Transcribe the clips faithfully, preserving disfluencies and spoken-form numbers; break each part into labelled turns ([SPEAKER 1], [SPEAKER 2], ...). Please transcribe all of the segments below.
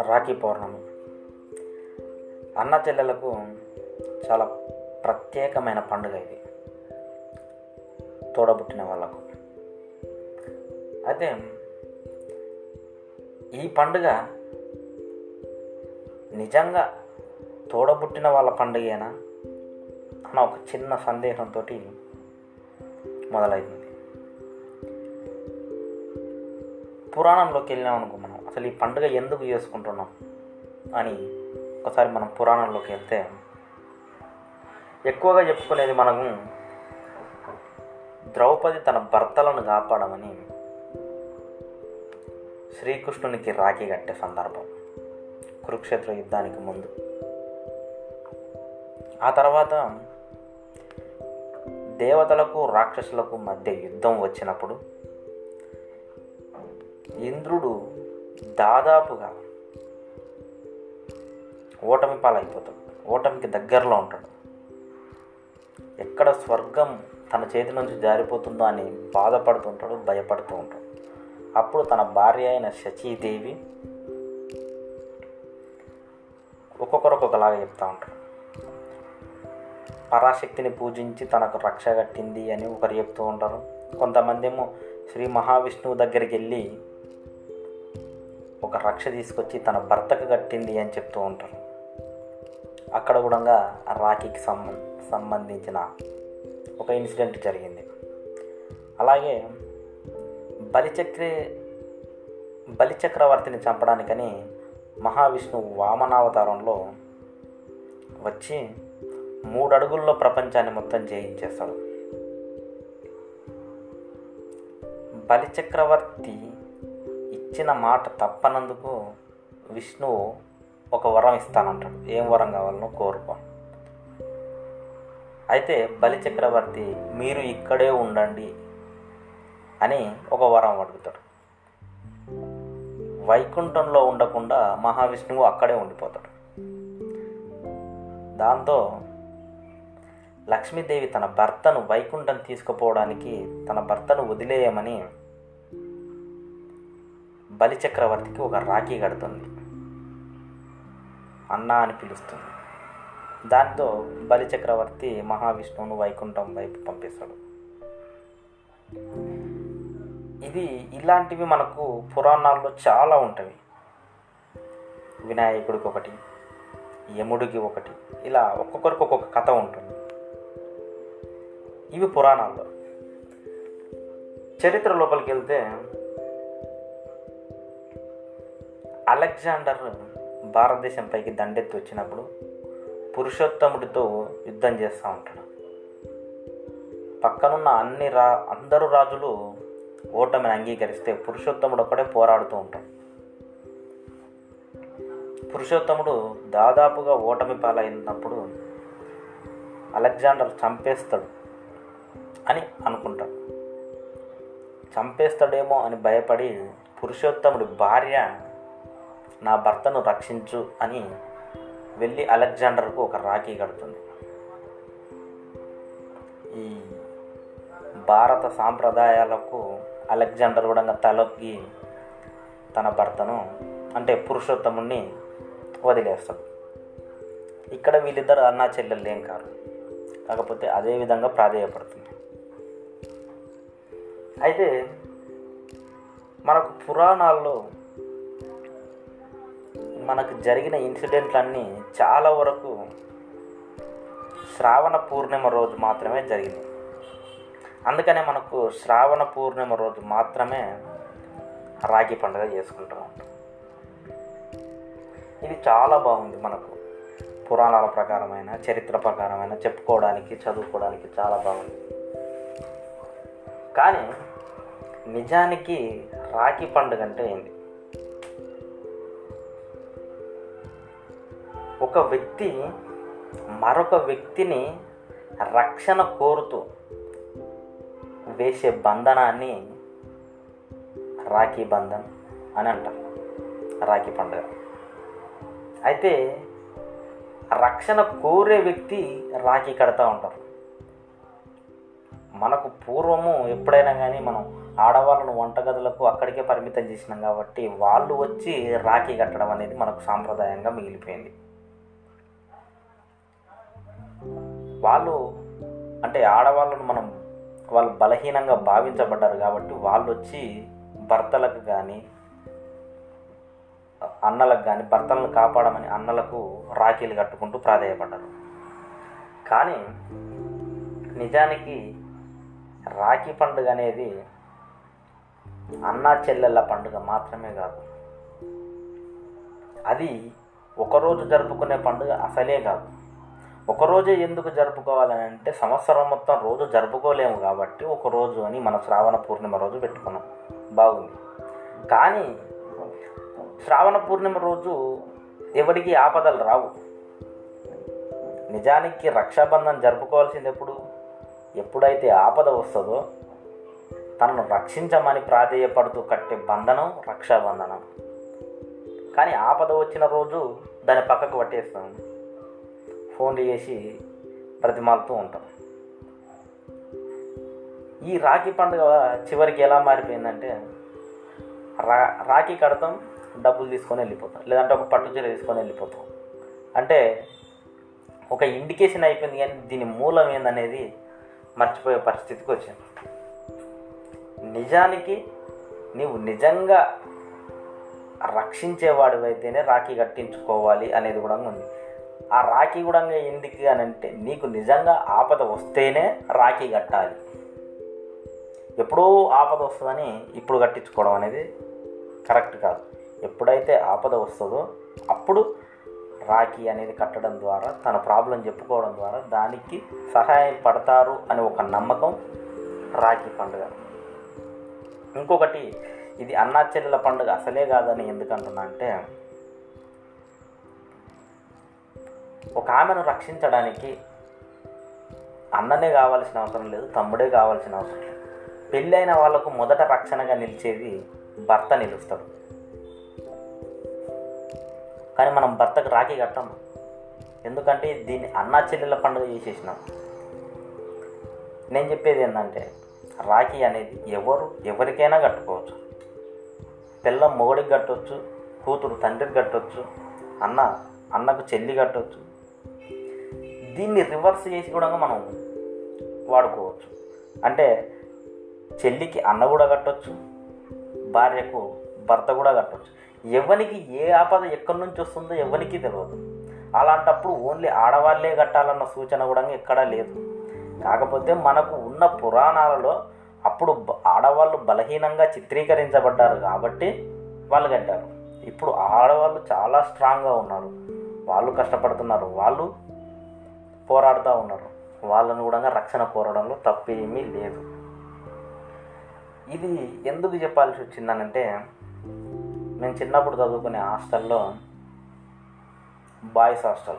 [SPEAKER 1] రాఖీ పౌర్ణమి అన్న చెల్లెలకు చాలా ప్రత్యేకమైన పండుగ ఇది, తోడబుట్టిన వాళ్ళకు. అయితే ఈ పండుగ నిజంగా తోడబుట్టిన వాళ్ళ పండుగేనా అన్న ఒక చిన్న సందేహంతో మొదలైంది. పురాణంలోకి వెళ్ళినాం అనుకో, మనం అసలు ఈ పండుగ ఎందుకు చేసుకుంటున్నాం అని ఒకసారి మనం పురాణంలోకి వెళ్తే ఎక్కువగా చెప్పుకునేది మనము ద్రౌపది తన భర్తలను కాపాడమని శ్రీకృష్ణునికి రాఖీ కట్టే సందర్భం, కురుక్షేత్ర యుద్ధానికి ముందు. ఆ తర్వాత దేవతలకు రాక్షసులకు మధ్య యుద్ధం వచ్చినప్పుడు ఇంద్రుడు దాదాపుగా ఓటమి పాలైపోతాడు, ఓటమికి దగ్గరలో ఉంటాడు. ఎక్కడ స్వర్గం తన చేతి నుంచి జారిపోతుందో అని బాధపడుతుంటాడు, భయపడుతూ ఉంటాడు. అప్పుడు తన భార్య అయిన శచీదేవి ఒక్కొక్కరు ఒక్కొక్కలాగా చెప్తూ ఉంటారు. పరాశక్తిని పూజించి తనకు రక్ష కట్టింది అని ఒకరు చెప్తూ ఉంటారు. కొంతమంది ఏమో శ్రీ మహావిష్ణువు దగ్గరికి వెళ్ళి ఒక రక్ష తీసుకొచ్చి తన భర్తకు కట్టింది అని చెప్తూ ఉంటారు. అక్కడ కూడా రాఖీకి సంబంధ సంబంధించిన ఒక ఇన్సిడెంట్ జరిగింది. అలాగే బలిచక్రే బలిచక్రవర్తిని చంపడానికని మహావిష్ణువు వామనావతారంలో వచ్చి మూడు అడుగుల్లో ప్రపంచాన్ని మొత్తం జయించేస్తాడు. బలిచక్రవర్తి ఇచ్చిన మాట తప్పనందుకు విష్ణువు ఒక వరం ఇస్తానంటాడు. ఏం వరం కావాలనో కోరుకో. అయితే బలిచక్రవర్తి మీరు ఇక్కడే ఉండండి అని ఒక వరం అడుగుతాడు. వైకుంఠంలో ఉండకుండా మహావిష్ణువు అక్కడే ఉండిపోతాడు. దాంతో లక్ష్మీదేవి తన భర్తను వైకుంఠం తీసుకుపోవడానికి తన భర్తను వదిలేయమని బలిచక్రవర్తికి ఒక రాఖీ కడుతుంది, అన్న అని పిలుస్తుంది. దాంతో బలిచక్రవర్తి మహావిష్ణువును వైకుంఠం వైపు పంపిస్తాడు. ఇది ఇలాంటివి మనకు పురాణాల్లో చాలా ఉంటాయి. వినాయకుడికి ఒకటి, యముడికి ఒకటి, ఇలా ఒక్కొక్కరికి ఒక్కొక్క కథ ఉంటుంది. ఇవి పురాణాల్లో. చరిత్ర లోపలికి వెళ్తే అలెగ్జాండర్ భారతదేశంపైకి దండెత్తి వచ్చినప్పుడు పురుషోత్తముడితో యుద్ధం చేస్తూ ఉంటాడు. పక్కనున్న అన్ని రా అందరూ రాజులు ఓటమిని అంగీకరిస్తే పురుషోత్తముడు ఒక్కడే పోరాడుతూ ఉంటాడు. పురుషోత్తముడు దాదాపుగా ఓటమి పాలైనప్పుడు అలెగ్జాండర్ చంపేస్తాడు అని అనుకుంటాడు. చంపేస్తాడేమో అని భయపడి పురుషోత్తముడి భార్య నా భర్తను రక్షించు అని వెళ్ళి అలెగ్జాండర్కు ఒక రాఖీ కడుతుంది. ఈ భారత సాంప్రదాయాలకు అలెగ్జాండర్ కూడా తలొగ్గి తన భర్తను అంటే పురుషోత్తముడిని వదిలేస్తాడు. ఇక్కడ వీళ్ళిద్దరు అన్నా చెల్లెళ్ళు ఏం కాదు, కాకపోతే అదే విధంగా ప్రాధేయపడుతుంది. అయితే మనకు పురాణాల్లో మనకు జరిగిన ఇన్సిడెంట్లన్నీ చాలా వరకు శ్రావణ పూర్ణిమ రోజు మాత్రమే జరిగింది. అందుకనే మనకు శ్రావణ పూర్ణిమ రోజు మాత్రమే రాఖీ పండుగ చేసుకుంటూ ఉంటాం. ఇది చాలా బాగుంది. మనకు పురాణాల ప్రకారమైన చరిత్ర ప్రకారమైన చెప్పుకోవడానికి చదువుకోవడానికి చాలా బాగుంది. కానీ నిజానికి రాఖీ పండుగ అంటే ఏంటి? ఒక వ్యక్తి మరొక వ్యక్తిని రక్షణ కోరుతూ వేసే బంధనాన్ని రాఖీ బంధన్ అని అంటాం, రాఖీ పండుగ. అయితే రక్షణ కోరే వ్యక్తి రాఖీ కడతా ఉంటారు. మనకు పూర్వము ఎప్పుడైనా కానీ మనం ఆడవాళ్ళను వంటగదులకు అక్కడికే పరిమితం చేసినాం కాబట్టి వాళ్ళు వచ్చి రాఖీ కట్టడం అనేది మనకు సాంప్రదాయంగా మిగిలిపోయింది. వాళ్ళు అంటే ఆడవాళ్ళను మనం వాళ్ళు బలహీనంగా భావించబడ్డారు కాబట్టి వాళ్ళు వచ్చి భర్తలకు కానీ అన్నలకు కానీ భర్తలను కాపాడమని అన్నలకు రాఖీలు కట్టుకుంటూ ప్రాధేయపడ్డారు. కానీ నిజానికి రాఖీ పండుగ అనేది అన్నా చెల్లెళ్ళ పండుగ మాత్రమే కాదు, అది ఒకరోజు జరుపుకునే పండుగ అసలే కాదు. ఒకరోజే ఎందుకు జరుపుకోవాలని అంటే సంవత్సరం మొత్తం రోజు జరుపుకోలేము కాబట్టి ఒకరోజు అని మన శ్రావణ పూర్ణిమ రోజు పెట్టుకున్నాం, బాగుంది. కానీ శ్రావణ పూర్ణిమ రోజు ఎవరికి ఆపదలు రావు. నిజానికి రక్షాబంధన్ జరుపుకోవాల్సింది ఎప్పుడు ఎప్పుడైతే ఆపద వస్తుందో తనను రక్షించమని ప్రాధేయపడుతూ కట్టే బంధనం రక్షాబంధనం. కానీ ఆపద వచ్చిన రోజు దాన్ని పక్కకు పట్టేస్తాం, ఫోన్లు చేసి ప్రతిమాలుతూ ఉంటాం. ఈ రాఖీ పండుగ చివరికి ఎలా మారిపోయిందంటే రా రాఖీ కడతాం, డబ్బులు తీసుకొని వెళ్ళిపోతాం, లేదంటే ఒక పట్టు చీర తీసుకొని వెళ్ళిపోతాం. అంటే ఒక ఇండికేషన్ అయిపోయింది, కానీ దీని మూలం ఏందనేది మర్చిపోయే పరిస్థితికి వచ్చింది. నిజానికి నీవు నిజంగా రక్షించేవాడివైతేనే రాఖీ కట్టించుకోవాలి అనేది కూడా ఉంది. ఆ రాఖీ కూడా ఎందుకు అని అంటే నీకు నిజంగా ఆపద వస్తేనే రాఖీ కట్టాలి. ఎప్పుడో ఆపద వస్తుందని ఇప్పుడు కట్టించుకోవడం అనేది కరెక్ట్ కాదు. ఎప్పుడైతే ఆపద వస్తుందో అప్పుడు రాఖీ అనేది కట్టడం ద్వారా తన ప్రాబ్లం చెప్పుకోవడం ద్వారా దానికి సహాయం పడతారు అని ఒక నమ్మకం రాఖీ పండుగ. ఇంకొకటి, ఇది అన్నా చెల్లెల పండుగ అసలే కాదని ఎందుకంటున్నా అంటే ఒక ఆమెను రక్షించడానికి అన్ననే కావాల్సిన అవసరం లేదు, తమ్ముడే కావాల్సిన అవసరం లేదు. పెళ్ళైన వాళ్ళకు మొదట రక్షణగా నిలిచేది భర్త నిలుస్తాడు. కానీ మనం భర్తకు రాఖీ కట్టాం, ఎందుకంటే దీన్ని అన్నా చెల్లెల పండుగ చేసేసినాం. నేను చెప్పేది ఏంటంటే రాఖీ అనేది ఎవరు ఎవరికైనా కట్టుకోవచ్చు. పిల్ల మొగుడికి కట్టవచ్చు, కూతురు తండ్రికి కట్టవచ్చు, అన్న అన్నకు చెల్లి కట్టవచ్చు. దీన్ని రివర్స్ చేసి కూడా మనం వాడుకోవచ్చు. అంటే చెల్లికి అన్న కూడా కట్టవచ్చు, భార్యకు భర్త కూడా కట్టవచ్చు. ఎవరికి ఏ ఆపద ఎక్కడి నుంచి వస్తుందో ఎవరికి తెలియదు. అలాంటప్పుడు ఓన్లీ ఆడవాళ్ళే కట్టాలన్న సూచన కూడా ఎక్కడా లేదు. కాకపోతే మనకు ఉన్న పురాణాలలో అప్పుడు ఆడవాళ్ళు బలహీనంగా చిత్రీకరించబడ్డారు కాబట్టి వాళ్ళు కట్టారు. ఇప్పుడు ఆడవాళ్ళు చాలా స్ట్రాంగ్గా ఉన్నారు, వాళ్ళు కష్టపడుతున్నారు, వాళ్ళు పోరాడుతూ ఉన్నారు. వాళ్ళను కూడా రక్షణ కోరడంలో తప్పేమీ లేదు. ఇది ఎందుకు చెప్పాల్సి వచ్చిందనంటే నేను చిన్నప్పుడు చదువుకునే హాస్టల్లో బాయ్స్ హాస్టల్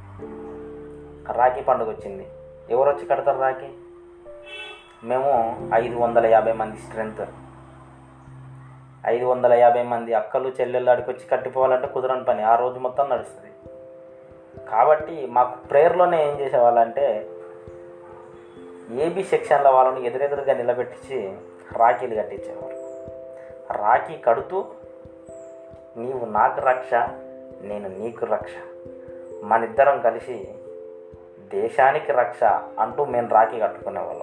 [SPEAKER 1] రాఖీ పండుగ వచ్చింది. ఎవరు వచ్చి కడతారు రాఖీ? మేము ఐదు వందల యాభై మంది స్ట్రెంత్, ఐదు వందల యాభై మంది అక్కలు చెల్లెళ్ళు అడిగి వచ్చి కట్టిపోవాలంటే కుదరని పని, ఆ రోజు మొత్తం నడుస్తుంది. కాబట్టి మాకు ప్రేయర్లోనే ఏం చేసేవాళ్ళంటే ఏబీ సెక్షన్ల వాళ్ళని ఎదురెదురుగా నిలబెట్టించి రాఖీలు కట్టించేవారు. రాఖీ కడుతూ నీవు నాకు రక్ష, నేను నీకు రక్ష, మనిద్దరం కలిసి దేశానికి రక్ష అంటూ మేము రాఖీ కట్టుకునేవాళ్ళం.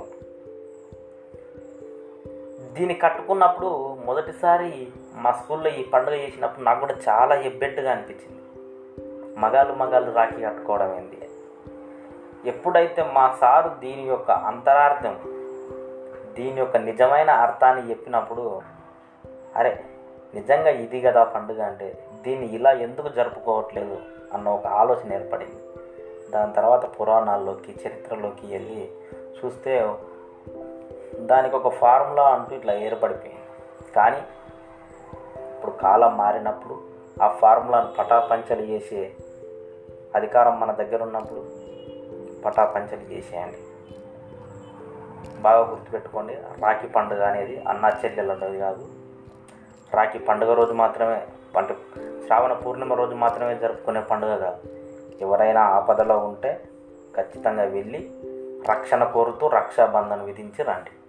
[SPEAKER 1] దీన్ని కట్టుకున్నప్పుడు మొదటిసారి మా స్కూల్లో ఈ పండుగ చేసినప్పుడు నాకు కూడా చాలా ఎబ్బెట్టుగా అనిపించింది. మగాళ్ళు మగాళ్ళు రాఖీ కట్టుకోవడం ఏంది. ఎప్పుడైతే మా సారు దీని యొక్క అంతరార్థం, దీని యొక్క నిజమైన అర్థాన్ని చెప్పినప్పుడు అరే నిజంగా ఇది కదా పండుగ అంటే దీన్ని ఇలా ఎందుకు జరుపుకోవట్లేదు అన్న ఒక ఆలోచన ఏర్పడింది. దాని తర్వాత పురాణాల్లోకి చరిత్రలోకి వెళ్ళి చూస్తే దానికి ఒక ఫార్ములా అంటూ ఇట్లా ఏర్పడిపోయింది. కానీ ఇప్పుడు కాలం మారినప్పుడు ఆ ఫార్ములాను పటాపంచలు చేసే అధికారం మన దగ్గర ఉన్నప్పుడు పటాపంచలు చేసేయండి. బాగా గుర్తుపెట్టుకోండి, రాఖీ పండుగ అనేది అన్నా చెల్లెలది కాదు. రాఖీ పండుగ రోజు మాత్రమే, అంటే శ్రావణ పూర్ణిమ రోజు మాత్రమే జరుపుకునే పండుగ కాదు. ఎవరైనా ఆపదలో ఉంటే ఖచ్చితంగా వెళ్ళి రక్షణ కోరుతూ రక్షాబంధన్ విధించి రండి.